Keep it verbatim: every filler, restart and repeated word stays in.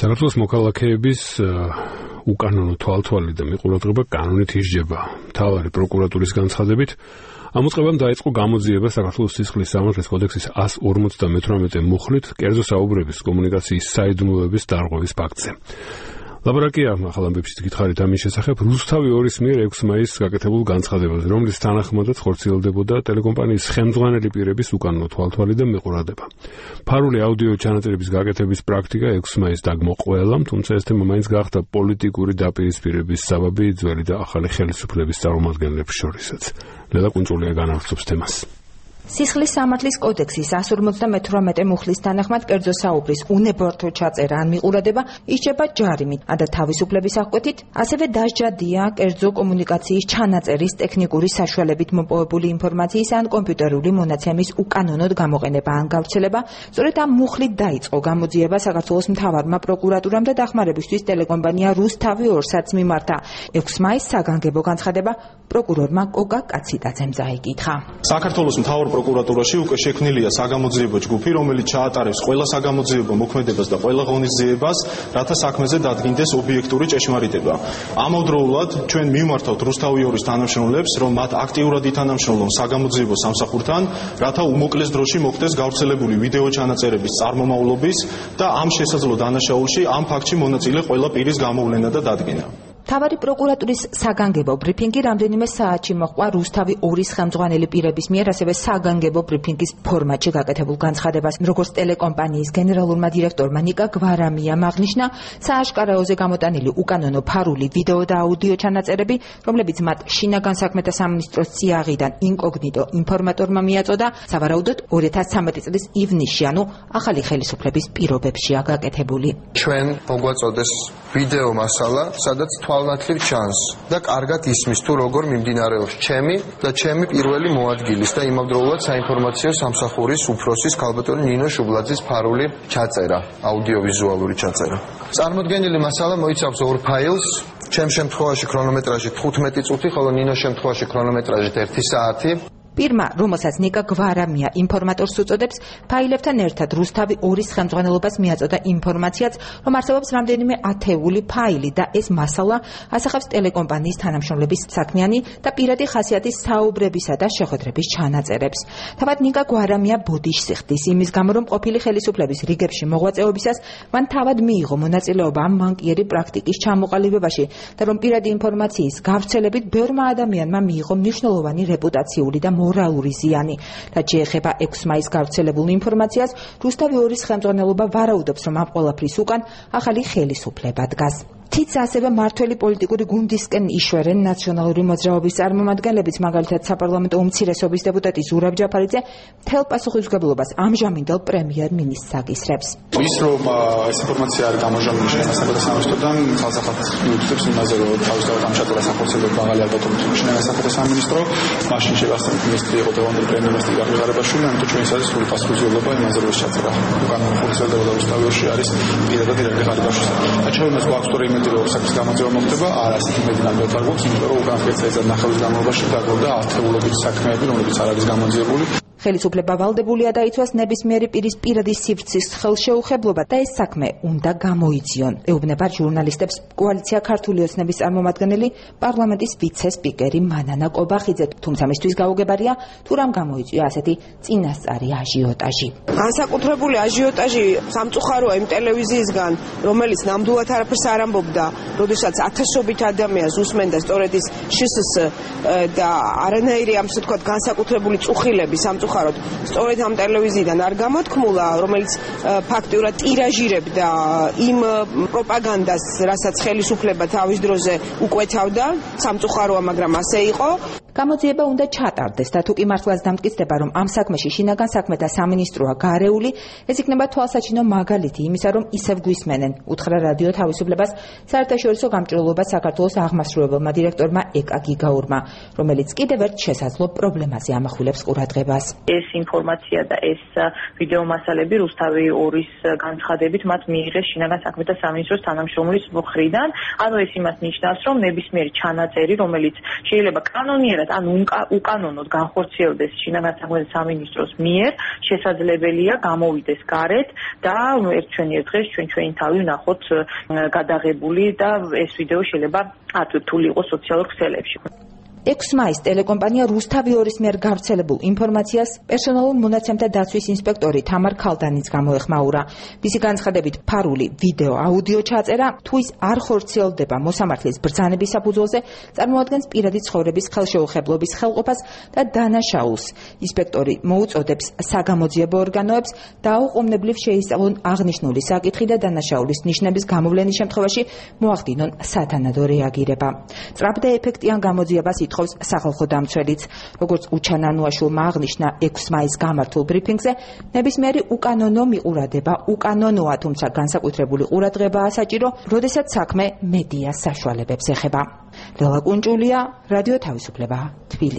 საქართველოს მოქალაქეების უკანონო თვალთვალი და მიყურადღება კანონით ისჯება. მთავარი პროკურატურის განცხადებით, ამ უწყებამ დაიწყო გამოძიება საქართველოს სისხლის სამართლის კოდექსის ას ორმოცდამეთვრამეტე მუხლით კერძო საუბრების კომუნიკაციის საიდუმლოების დარღვევის ფაქტზე. ლაბორაკია ახალ ამბებშიც გითხარით ამის შესახებ რუსთავი ორის მიერ ექვსი მაისს გაკეთებულ განცხადებაზე, რომლის თანახმადაც ხორციელდებოდა ტელეკომპანიის ხელმძღვანელი პირების უკანონო თვალთვალი და მიყურადება. ფარული აუდიო ჩანაწერების გაკეთების პრაქტიკა ექვსი მაისს დაგმო ყველამ, თუმცა ეს თემა მაინც გახდა პოლიტიკური დაპირისპირების საბაბი ძველი და ახალი ხელისუფლების წარმომადგენლებს შორისაც. ლელა კუნჭულია განავრცობს თემას. სისხლის სამართლის კოდექსის ას ორმოცდამეთვრამეტე მუხლის თანახმად კერძო საუბრის უნებართვო ჩაწერა ან მიყურადება ისჯება ჯარიმით, და თავისუფლების აღკვეთით ასევე დასჯადია კერძო კომუნიკაციის ჩანაწერის ტექნიკური საშუალებით მოპოვებული ინფორმაციის ან კომპიუტერული მონაცემის უკანონოდ გამოყენება ან გავრცელება. სწორედ ამ მუხლით დაიწყო გამოძიება საქართველოს მთავარმა პროკურატურამ და დახმარებისთვის ტელეკომპანია რუსთავი ორსაც მიმართა. ექვსი მაისს საგანგებო განცხადება პროკურორმა კოკა კაციტაძემ წაიკითხა. საქართველოს მთავარ პროკურატურაში უკვე შექმნილია საგამოძიებო ჯგუფი, რომელიც ჩაატარებს ყველა საგამოძიებო მოქმედებას და ყველა ღონისძიებას, რათა საქმეზე დადგინდეს ობიექტური ჭეშმარიტება. ამავდროულად ჩვენ მივმართავთ რუსთავი ორის თანამშრომლებს, რომ მათ აქტიურად ითანამშრომლონ საგამოძიებო სამსახურთან, რათა უმოკლეს დროში მოხდეს გავრცელებული ვიდეო ჩანაწერების წარმომავლობის და ამ შესაძლო დანაშაულში ამ ფაქტში მონაწილე ყველა პირის გამოვლენა და დადგენა. მთავარი პროკურატურის საგანგებო ბრიფინგი რამდენიმე საათში მოჰყვა რუსთავი ორის ხელმძღვანელი პირების მიერ, ასევე საგანგებო ბრიფინგის ფორმატში გაკეთებულ განცხადებას. როგორც ტელეკომპანიის გენერალურმა დირექტორმა ნიკა გვარამიამ აღნიშნა, სააშკარაოზე გამოტანილი უკანონო ფარული ვიდეო და აუდიო ჩანაწერები, რომლებიც მათ შინაგან საქმეთა სამინისტროს წიაღიდან ინკოგნიტო ინფორმატორმა მიაწოდა, სავარაუდოდ ორი ათას ცხრამეტი წლის ივნისში, ანუ ახალი ხელისუფლების პირობებშია გაკეთებული. ჩვენ მოგვაწოდეს ვიდეო მასალა, სადაც თვალნათლივ ჩანს და კარგად ისმის თუ როგორ მიმდინარეობს ჩემი და ჩემი პირველი მოადგილის და იმავდროულად საინფორმაციო სამსახურის უფროსის ქალბატონი ნინო შუბლაძის ფარული ჩაწერა, აუდიოვიზუალური ჩაწერა. წარმოდგენილი მასალა მოიცავს ორ ფაილს, ჩემ შემთხვევაში ქრონომეტრაჟი თხუთმეტი წუთი, ხოლო ნინოს შემთხვევაში ქრონომეტრაჟით ერთი საათი. პირმა, რომელსაც ნიკა გვარამია ინფორმატორს უწოდებს, ფაილებთან ერთად რუსთავი ორის ხელმძღვანელობას მიაწოდა ინფორმაციაც, რომ არსებობს რამდენიმე ათეული ფაილი და ეს მასალა ასახავს ტელეკომპანიის თანამშრომლების საქმიანი და პირადი ხასიათის საუბრებისა და შეხვედრების ჩანაწერებს. თავად ნიკა გვარამია ბოდიშს იხდის იმის გამო, რომ ყოფილი ხელისუფლების რიგებში მოღვაწეობისას მან თავად მიიღო მონაწილეობა ამ მანკიერი პრაქტიკის ჩამოყალიბებაში და რომ პირადი ინფორმაციის გავრცელებით ბევრმა ადამიანმა მიიღო მნიშვნელოვანი რეპუტაციული და მორალური ზიანი. რაც შეეხება ექვსი მაისს გავრცელებულ ინფორმაციას, რუსთავი ორის ხელმძღვანელობა ვარაუდობს, რომ ამ ყველაფრის უკან ახალი ხელისუფლება დგას. თიც ასევე მართველი პოლიტიკური გუნდისკენ იშვერენ ნაციონალური მოძრაობის წარმომადგენლებიც, მაგალითად საპარლამენტო უმცირესობის დეპუტატი ზურაბ ჯაფარიძე მთელ პასუხისმგებლობას ამჟამინდელ პრემიერ-მინისტრს აგისრებს. ის რომ ეს ინფორმაცია არის გამჟღავნილი შინაგან საქმეთა სამინისტროდან, ხალხსაც მიუთითებს იმაზე, რომ თავისთავად ამ ჩაწერას ახორციელებს მაღალი ალბათობით შინაგან საქმეთა სამინისტრო, მაშინ შევასწავლეთ მინისტრი იყო დღევანდელი პრემიერ-მინისტრი გაღარებაშვილი, ამიტომ ჩვენ ეს არის სრული პასუხისმგებლობა იმაზე, რომ ეს ჩაწერა უკანონო ხორციელდება და რუსთავი ორში არის პირადად ირაკლი ღარიბაშვილის. ჩვენს გვაქვს თორე იმედი, რომ საქმის გამოძიება მოხდება, არა ასეთი იმედი ნამდვილად არ გვაქვს, იმიტომ რომ უკან სპეციალიზად ნახევრის განმავლობაში დაგროვდა ათეულობით საქმეები, რომლებიც არ არის გამოძიებული. ხელისუფლება ვალდებულია დაიცვას ნებისმიერი პირის პირადი სივრცის ხელშეუხებლობა და ეს საქმე უნდა გამოიძიონ. ეუბნება ჟურნალისტებს კოალიცია ქართული ოცნების წარმომადგენელი პარლამენტის ვიცე-სპიკერი მანანა კობახიძე, თუმცა მისთვის გაუგებარია თუ რამ გამოიწვია ასეთი წინასწარი აჟიოტაჟი. განსაკუთრებული აჟიოტაჟი სამწუხაროა იმ ტელევიზიისგან, რომელიც ნამდვილად არაფერს არ ამბობდა, როდესაც ათასობით ადამიანს უსმენდა სწორედ ის შსს და არანაირი ამ ასე ვთქვათ განსაკუთრებული წუხილები სამწუხაროდ სწორედ ამ ტელევიზიიდან არ გამოთქმულა, რომელიც ფაქტიურად ტირაჟირებდა იმ პროპაგანდას, რასაც ხელისუფლება თავის დროზე უკვეთავდა, სამწუხაროა, მაგრამ ასე იყო. გამოძიება უნდა ჩატარდეს და თუ კი მართლაც დამტკიცდება, რომ ამ საქმეში შინაგან საქმეთა სამინისტროა გარეული, ეს იქნება თვალსაჩინო მაგალითი იმისა, რომ ისევ გვისმენენ, უთხრა რადიო თავისუფლებას საერთაშორისო გამჭრელობას საქართველოს აღმასრულებელმა დირექტორმა ეკა გიგაურმა, რომელიც კიდევ ერთ შესაძლო პრობლემაზე ამახვილებს ყურადღებას. ეს ინფორმაცია და ეს ვიდეო მასალები რუსთავი ორის განცხადებით მათ მიიღეს შინაგან საქმეთა სამინისტროს თანამშრომლის მხრიდან. ანუ ეს იმას ნიშნავს, რომ ნებისმიერი ჩანაწერი, რომელიც შეიძლება კანონიერ ნებისმიერად ან უკანონოდ განხორციელდეს შინაგან საქმეთა სამინისტროს მიერ, შესაძლებელია გამოვიდეს გარეთ და ერთჩვენიერ დღეს ჩვენ ჩვენი თავი ვნახოთ გადაღებული და ეს ვიდეო შეიძლება ათვირთული იყოს სოციალურ ქსელებში. ექვსი მაისს ტელეკომპანია რუსთავი ორის მიერ გავრცელებულ ინფორმაციას პერსონალურ მონაცემთა დაცვის ინსპექტორი თამარ ქალდანიც გამოეხმაურა. მისი განცხადებით, ფარული ვიდეო აუდიო ჩაწერა თუ ის არ ხორციელდება მოსამართლის ბრძანების საფუძველზე, წარმოადგენს პირადი ცხოვრების ხელშეუხებლობის ხელყოფას და დანაშაულს. ინსპექტორი მოუწოდებს საგამოძიებო ორგანოებს დაუყოვნებლივ შეისწავლონ აღნიშნული საკითხი და დანაშაულის ნიშნების გამოვლენის შემთხვევაში მოახდინონ სათანადო რეაგირება. სწრაფ და ეფექტიან გამოძიებას ითხოვს სახალხო დამცველიც. როგორც უჩანანუაშვილმა აღნიშნა ექვსი მაისს გამართულ ბრიფინგზე, ნებისმიერი უკანონო მიყურადება უკანონოა, თუმცა განსაკუთრებული ყურადღებაა საჭირო, როდესაც საქმე მედია საშუალებებს ეხება. ლელა კუნჭულია, რადიო თავისუფლება, თბილისი.